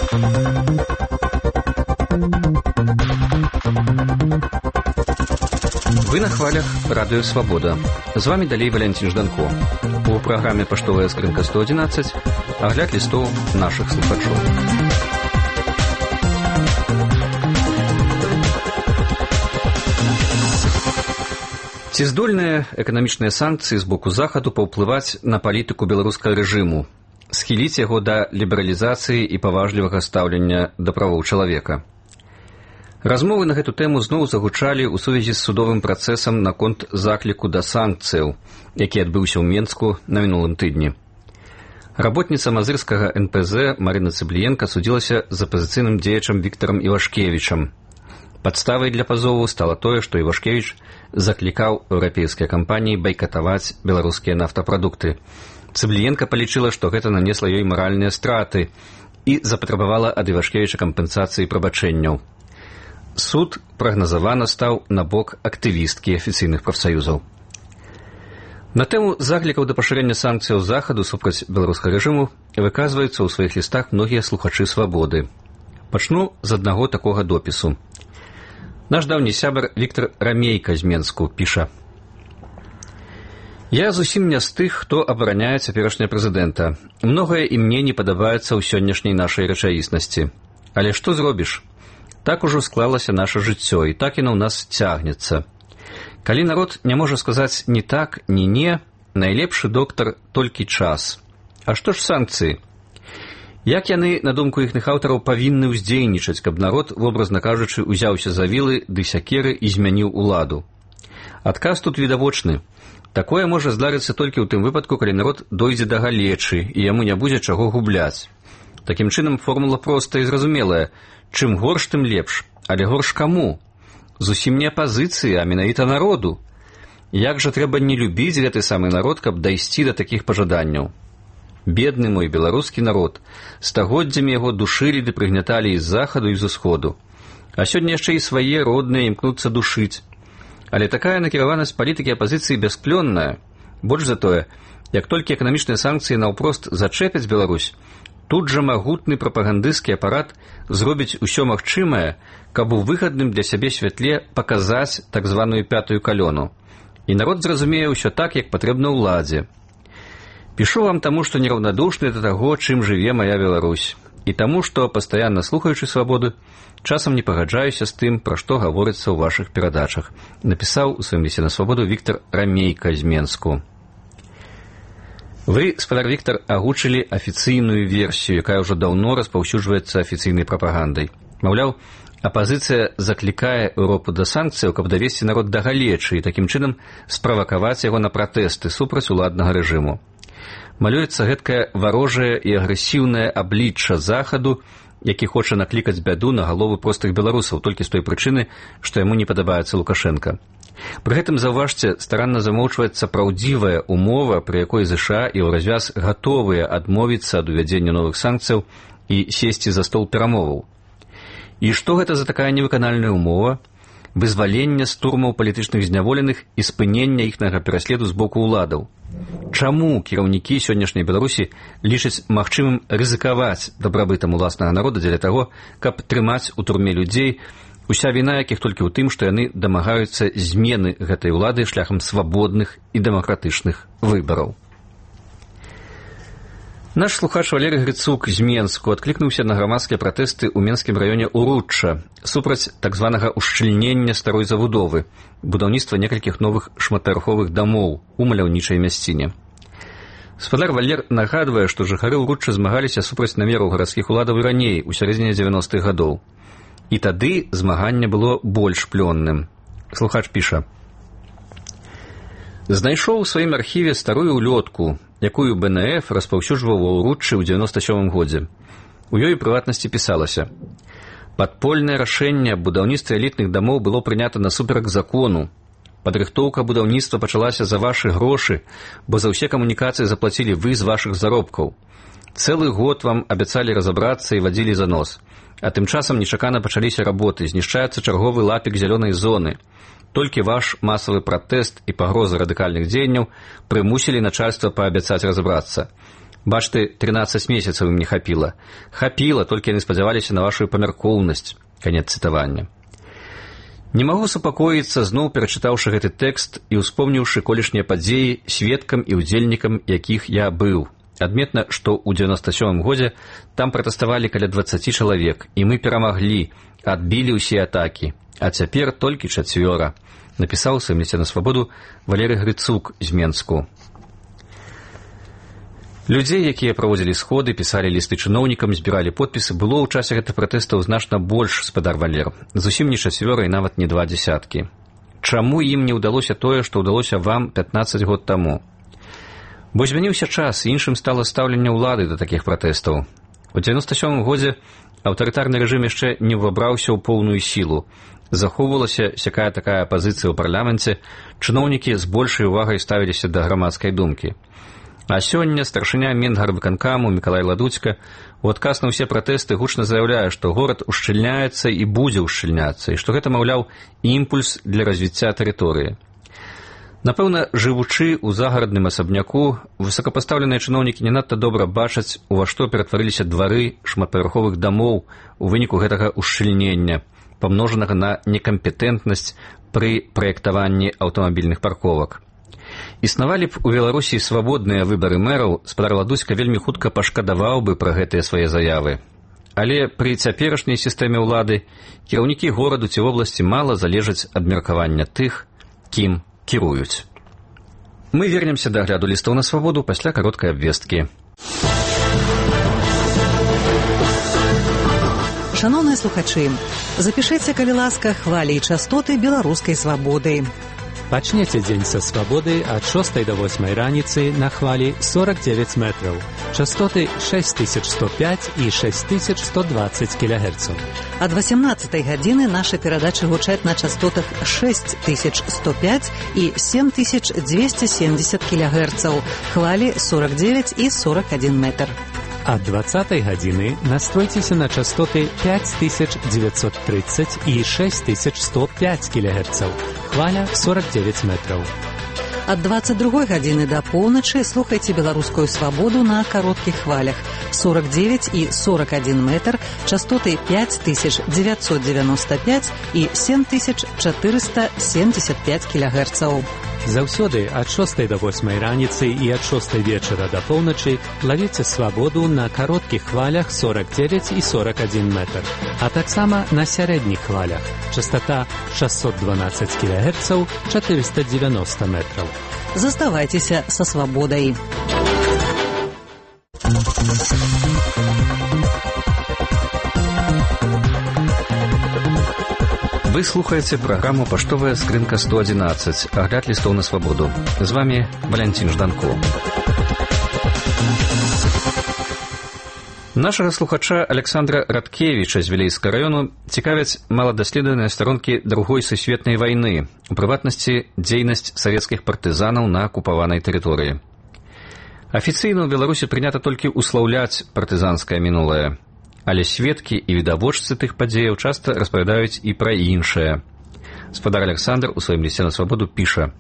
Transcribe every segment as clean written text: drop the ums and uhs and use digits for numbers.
Вы на хвалях Радио Свобода. З вами далей Валентин Жданко. У праграме «Паштовая скрынка 111» агляд лістоў нашых слухачоў. Ці здольныя эканамічныя санкцыі з боку захаду паўплываць на палітыку беларускага рэжыму, схіліць яго да лібералізацыі і паважлівага стаўлення да правоў чалавека? Размовы на гэту тэму зноў загучалі ў сувязі з судовым працэсам наконт закліку да санкцыяў, які адбыўся ў Менску на мінулым тыдні. Работніца мазырскага НПЗ Марына Цыбліенка судзілася з апазіцыйным дзеячам Віктарам Івашкевічам. Падставай для пазову стала тое, што Івашкевіч заклікаў еўрапейскія кампаніі байкатаваць беларускія нафтапрадукты. Цыбліенка палічыла, што гэта нанесла ёй маральныя страты і запатрабавала ад Івашкевіча кампенсацыі прабачэнняў. Суд прагназавана стаў на бок актывісткі афіцыйных прафсаюзаў. На тэму заклікаў да пашырэння санкцыяў захаду супраць беларускага рэжыму выказваюцца ў сваіх лістах многія слухачы свабоды. Пачну з аднаго такога допісу. Наш даўні сябар Віктар Рамейка з Менску піша: «Я зусім не з тых, хто абараняе цяперашняга прэзідэнта. Многае і мне не падабаецца ў сённяшняй нашай рэчаіснасці. Але што зробіш? Так ужо склалася наша жыццё, і так яно ў нас цягнецца. Калі народ не можа сказаць ні так, ні не, найлепшы доктар толькі час. А што ж санкцыі? Як яны, на думку іхных аўтараў, павінны ўздзейнічаць, каб народ, вобразна кажучы, узяўся за вілы ды сякеры і змяніў уладу? Адказ тут відавочны. Такое можа здарыцца толькі ў тым выпадку, калі народ дойдзе да галечы, і яму не будзе чаго губляць. Такім чынам формула простая і зразумелая. Чым горш, тым лепш. Але горш каму? Зусім не апазіцыі, а менавіта народу. Як жа трэба не любіць гэты самы народ, каб дайсці да такіх пажаданняў? Бедны мой беларускі народ. Стагоддзямі яго душылі ды прыгняталі і з захаду, і з усходу. А сёння яшчэ і свае родныя імкнуцца душыць. Але такая накіраванасць палітыкі апазіцыі бясплённая. Больш за тое, як толькі эканамічныя санкцыі наўпрост зачэпяць Беларусь, тут жа магутны прапагандысцкі апарат зробіць усё магчымае, каб у выгадным для сябе святле паказаць так званую пятую калёну. І народ зразумее ўсё так, як патрэбна ўладзе. Пішу вам таму, што нераўнадушны да таго, чым жыве мая Беларусь. І таму, што, пастаянна слухаючы свабоду, часам не пагаджаюся з тым, пра што гаворыцца ў вашых перадачах. Напісаў у сваім лісце на свабоду Віктар Рамейка з Менску. Вы, спадар Віктар, агучылі афіцыйную версію, якая ўжо даўно распаўсюджваецца афіцыйнай прапагандай. Маўляў, апазіцыя заклікае Еўропу да санкцыяў, каб давесці народ да галечы і такім чынам справакаваць яго на пратэсты супраць уладнага рэжыму. Малюецца гэткае варожае і агрэсіўнае аблічча захаду, які хоча наклікаць бяду на галовы простых беларусаў толькі з той прычыны, што яму не падабаецца Лукашенка. Пры гэтым, заўважце, старанна замоўчваецца праўдзівая умова, пры якой ЗША і ўразвяз гатовыя адмовіцца ад увядзення новых санкцыяў і сесці за стол перамоваў. І што гэта за такая невыканальная умова? Вызваленне з турмаў палітычных зняволеных і спынення іхнага пераследу з боку ўладаў. Чаму кіраўнікі сённяшняй Беларусі лічаць магчымым рызыкаваць дабрабытам уласнага народа дзеля таго, каб трымаць у турме людзей, уся віна якіх толькі ў тым, што яны дамагаюцца змены гэтай улады шляхам свабодных і дэмакратычных выбараў? Наш слухач Валерый Грыцук з Менску адклікнуўся на грамадскія пратэсты ў менскім раёне Уручча супраць так званага ушчыльнення старой забудовы, будаўніцтва некалькіх новых шматпавярховых дамоў у маляўнічай мясціне. Спадар Валер нагадвае, што жыхары Уручча змагаліся супраць намераў гарадскіх уладаў і раней, у сярэдзіне 90-х гадоў. І тады змаганне было больш плённым. Слухач піша: «Знайшоў у сваім архіве старую улётку, якую БНФ распаўсюджваў ва Уруччы ў 97 годзе. У ёй прыватнасці пісалася: «Падпольнае рашэнне аб будаўніцтве элітных дамоў было прынята насуперак закону. Падрыхтоўка будаўніцтва пачалася за вашы грошы, бо за ўсе камунікацыі заплацілі вы з вашых заробкаў. Цэлы год вам абяцалі разабрацца і вадзілі за нос. А тым часам нечакана пачаліся работы, знішчаецца чарговы лапік зялёнай зоны. Толькі ваш масавы пратэст і пагрозы радыкальных дзеянняў прымусілі начальства паабяцаць разабрацца. Бачты, 13 месяцаў ім не хапіла. Хапіла, толькі яны спадзяваліся на вашу памяркоўнасць. Канец цытавання. Не магу супакоіцца, зноў перачытаўшы гэты тэкст і ўспомніўшы колішнія падзеі, сведкам і ўдзельнікам якіх я быў. Адметна, што ў 97 годзе там пратэставалі каля 20 чалавек, і мы перамаглі, адбілі ўсе атакі. А цяпер толькі 4, напісаў у сваім лісце на свабоду Валерый Грыцук з Менску. Людзей, якія праводзілі сходы, пісалі лісты чыноўнікам, збіралі подпісы, было ў часе гэтых пратэстаў значна больш, спадар Валер. Зусім не 4 і нават не 20. Чаму ім не ўдалося тое, што ўдалося вам 15 год таму? Бо змяніўся час, іншым стала стаўленне ўлады да такіх пратэстаў. У 97 годзе аўтарытарны рэжым яшчэ не ўвабраўся ў поўную сілу. Захоўвалася сякая-такая пазіцыя ў парламенце, чыноўнікі з большай увагай ставіліся да грамадскай думкі. А сёння старшыня Менгарвыканкаму Мікалай Ладуцька у адказ на ўсе пратэсты гучна заяўляе, што горад ушчыльняецца і будзе ўшчыльняцца, і што гэта, маўляў, імпульс для развіцця тэрыторыі. Напэўна, жывучы ў загарадным асабняку, высокапастаўленыя чыноўнікі не надта добра бачаць, ува што ператварыліся двары шматпавярховых дамоў у выніку гэтага ушчыльнення, памножанага на некампетэнтнасць пры праектаванні аўтамабільных парковак. Існавалі б у Беларусі свабодныя выбары мэраў, спадар Ладуцька вельмі хутка пашкадаваў бы пра гэтыя свае заявы. Але пры цяперашняй сістэме ўлады кіраўнікі гораду ці вобласці мала залежаць ад меркавання тых, кім кіруюць. Мы вернемся да агляду лістаў на свабоду пасля кароткай абвесткі. Шановныя слухачы, запішыце, калі ласка, хвалі і частоты беларускай свабоды. Пачнеце дзень са свабоды ад 6 до 8 раніцы на хвалі 49 метраў. Частоты 6105 і 6120 кГц. Ад 18 гадзіны нашы перадачы гучаць на частотах 6105 і 7270 кГц. Хвалі 49 і 41 метр. Ад 20 гадзіны настройцеся на частоты 5930 і 6105 кГц. Хваля 49 метраў. Ад 22 гадзіны да поўначы слухайце беларускую свабоду на кароткіх хвалях 49 і 41 метр, частоты 5995 і 7475 кГц. Заўсёды ад 6 до 8 раніцы і ад 6 вечара да поўначы лавіце свабоду на кароткіх хвалях 49 і 41 метр, а таксама на сярэдніх хвалях. Частота 612 кГц, 490 метраў. Заставайцеся са свабодай. Вы слухаеце праграму «Паштовая скрынка 111», агляд лістоў на свабоду. З вами Валянцін Жданко. Нашага слухача Александра Радкевіча з Вілейскага раёну цікавяць маладаследаваныя старонкі Другой сусветнай вайны, у прыватнасці дзейнасць савецкіх партызанаў на акупаванай тэрыторыі. Афіцыйна ў Беларусі прынята толькі услаўляць партызанскае мінулае, але сведкі і відавочцы тых падзеяў часта распавядаюць і пра іншае. Спадар Александр у сваім лісце на свабоду піша: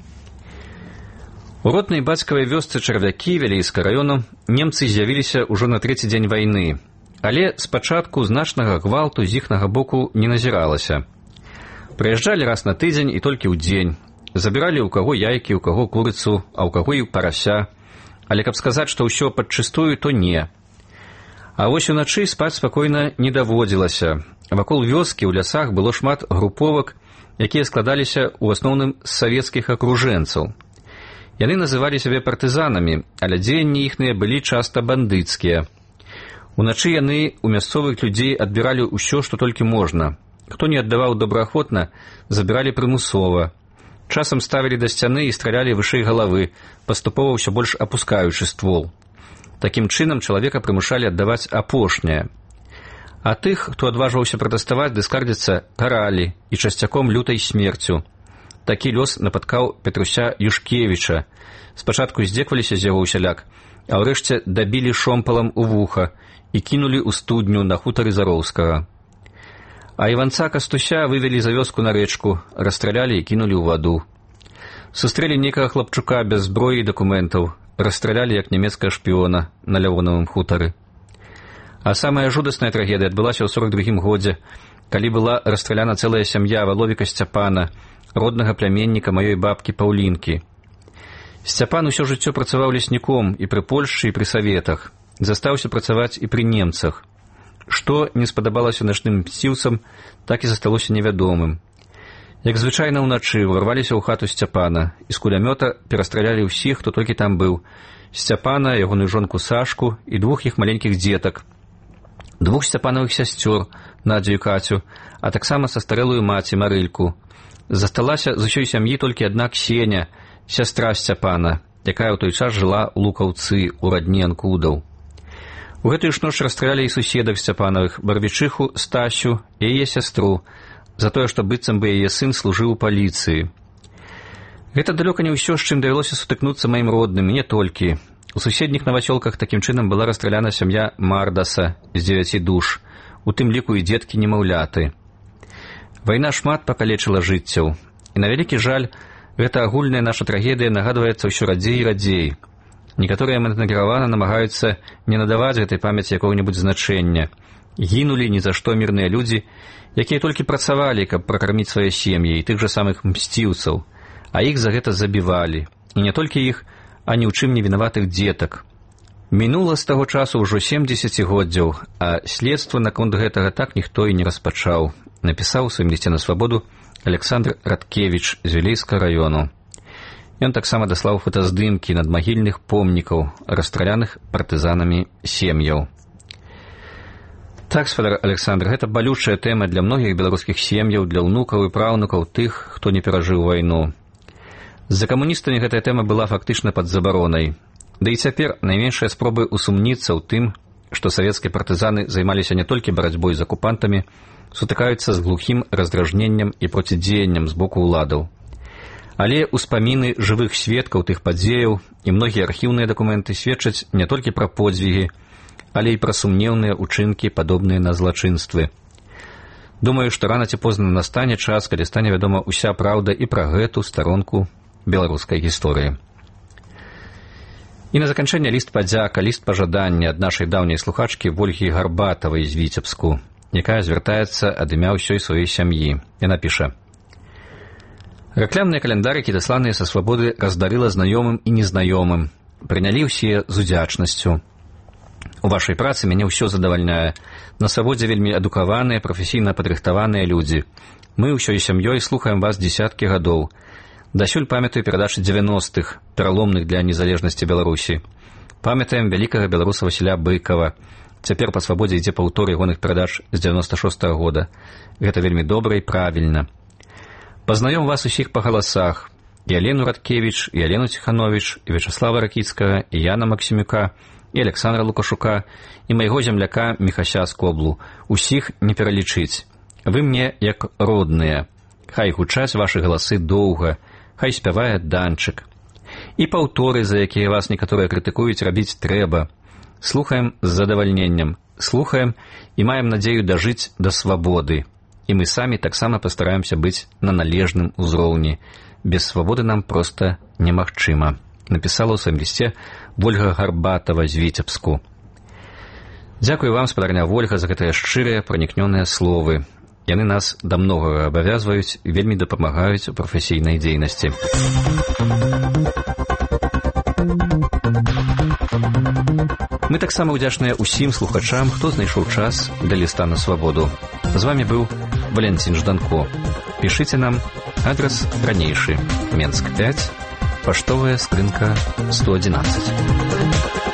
у роднай бацькавай вёсцы Чарвякі Вілейскага раёну немцы з'явіліся ўжо на 3-й дзень вайны, але спачатку значнага гвалту з іхнага боку не назіралася. Прыязджалі раз на тыдзень і толькі ў дзень. Забіралі ў каго яйкі, у каго курыцу, а ў каго і парася. Але каб сказаць, што ўсё падчыстую, то не. А вось уначы спаць спакойна не даводзілася. Вакол вёскі ў лясах было шмат груповак, якія складаліся ў асноўным з савецкіх акружэнцаў. Яны называлі сябе партызанамі, але дзеянні іхныя былі часта бандыцкія. Уначы яны у мясцовых людзей адбіралі ўсё, што толькі можна. Хто не аддаваў добраахвотна, забіралі прымусова. Часам ставілі да сцяны і стралялі вышэй галавы, паступова ўсё больш апускаючы ствол. Такім чынам чалавека прымушалі аддаваць апошняе. А тых, хто адважваўся пратэставаць ды скардзіцца, каралі і часцяком лютай смерцю. Такі лёс напаткаў Петруся Юшкевіча. Спачатку здзекваліся з яго ўсяляк, а ўрэшце дабілі шомпалам у вуха і кінулі ў студню на хутары Зароўскага. А Іванца Кастуся вывелі за вёску на рэчку, расстралялі і кінулі ў ваду. Сустрэлі некага хлапчука без зброі і дакументаў, расстралялі як нямецкага шпіёна на Лявонавым хутары. А самая жудасная трагедыя адбылася ў 42-м годзе, калі была расстраляна цэлая сям'я Валовіка Сцяпана, роднага пляменніка маёй бабкі Паўлінкі. Сцяпан усё жыццё працаваў лесніком і пры Польшчы, і пры Саветах. Застаўся працаваць і пры немцах. Што не спадабалася начным мсціўцам, так і засталося невядомым. Як звычайна ўначы ўварваліся ў хату Сцяпана і з кулямёта перастралялі ўсіх, хто толькі там быў. Сцяпана, ягоную жонку Сашку і 2 іх маленькіх дзетак, 2 Сцяпанавых сясцёр, Надзю і Кацю, а таксама састарэлую маці Марыльку. Засталася з усёй сям'і толькі адна Ксеня, сястра Сцяпана, якая ў той час жыла ў Лукаўцы, у радні Анкудаў. У гэтую ж ноч расстралялі і суседак Сцяпанавых, Барвічыху Стасю і яе сястру, за тое, што быццам бы яе сын служыў у паліцыі. Гэта далёка не ўсё, з чым давялося сутыкнуцца маім родным, і не толькі. У суседніх навасёлках такім чынам была расстраляна сям'я Мардаса з 9 душ, у тым ліку і дзеткі-немаўляты. Вайна шмат пакалечыла жыццяў, і на вялікі жаль, гэта агульная наша трагедыя нагадваецца ўсё радзей і радзей. Некаторыя манакіравана намагаюцца не надаваць гэтай памяці якога-небудзь значэння. Гінулі ні за што мірныя людзі, якія толькі працавалі, каб пракарміць свае сем'і і тых жа самых мсціўцаў, а іх за гэта забівалі. І не толькі іх, а ні ў чым не вінаватых дзетак. Мінула з таго часу ўжо 7 дзесяцігоддзяў, а следства наконт гэтага так ніхто і не распачаў, напісаў у сваім лісце на свабоду Александр Радкевіч з Вілейскага раёну. Ён таксама даслаў фотаздымкі надмагільных помнікаў, расстраляных партызанамі сем'яў. Так, спадар Александр, гэта балючая тэма для многіх беларускіх сем'яў, для ўнукаў і праўнукаў тых, хто не перажыў вайну. З-за камуністамі гэтая тэма была фактычна пад забаронай. Да і цяпер найменшыя спробы усумніцца ў тым, што савецкія партызаны займаліся не толькі барацьбой з акупантамі, сутыкаюцца з глухім раздражненнем і процідзеяннем з боку ўладаў. Але ўспаміны жывых сведкаў тых падзеяў і многія архіўныя дакументы сведчаць не толькі пра подзвігі, але і пра сумнеўныя ўчынкі, падобныя на злачынствы. Думаю, што рана ці позна настане час, калі стане вядома ўся праўда і пра гэту старонку беларускай гісторыі. І на заканчэнне ліст падзяка, ліст пажадання ад нашай даўняй слухачкі Вольгі Гарбатавай з Віцебску, якая звяртаецца ад імя ўсёй сваёй сям'і. Яна піша: «Рэклямныя календарыкі, дасланыя са свабоды, раздарыла знаёмым і незнаёмым. Прынялі ўсе з удзячнасцю. У вашай працы мяне ўсё задавальняе. На свабодзе вельмі адукаваныя, прафесійна падрыхтаваныя людзі. Мы ўсёй сям'ёй слухаем вас дзесяткі гадоў. Дасюль памятаю перадачы 90-х, пераломных для незалежнасці Беларусі. Памятаем вялікага беларуса Васіля Быкава. Цяпер па свабодзе ідзе паўтор ягоных перадач з 96-го года. Гэта вельмі добра і правільна. Пазнаём вас усіх па галасах. І Алену Радкевіч, і Алену Ціхановіч, і Вячаслава Ракіцкага, і Яна Максімюка, і Александра Лукашука, і майго земляка Міхася Скоблу. Усіх не пералічыць. Вы мне як родныя. Хай гучаць вашы галасы доўга, хай спявае Данчык. І паўторы, за якія вас некаторыя крытыкуюць, рабіць трэба. Слухаем з задавальненнем, слухаем і маем надзею дажыць да свабоды. І мы самі таксама пастараемся быць на належным узроўні. Без свабоды нам проста немагчыма», напісала ў сваім лісце Вольга Гарбатава з Віцебску. Дзякую вам, спадарня Вольга, за гэтыя шчырыя, пранікнёныя словы. Яны нас да многага абавязваюць і вельмі дапамагаюць у прафесійнай дзейнасці. Мы таксама ўдзячныя ўсім слухачам, хто знайшоў час для ліста на свабоду. З вамі быў Валянцін Жданко. Пішыце нам, адрес ранейшы, Менск 5, паштовая скрынка 111.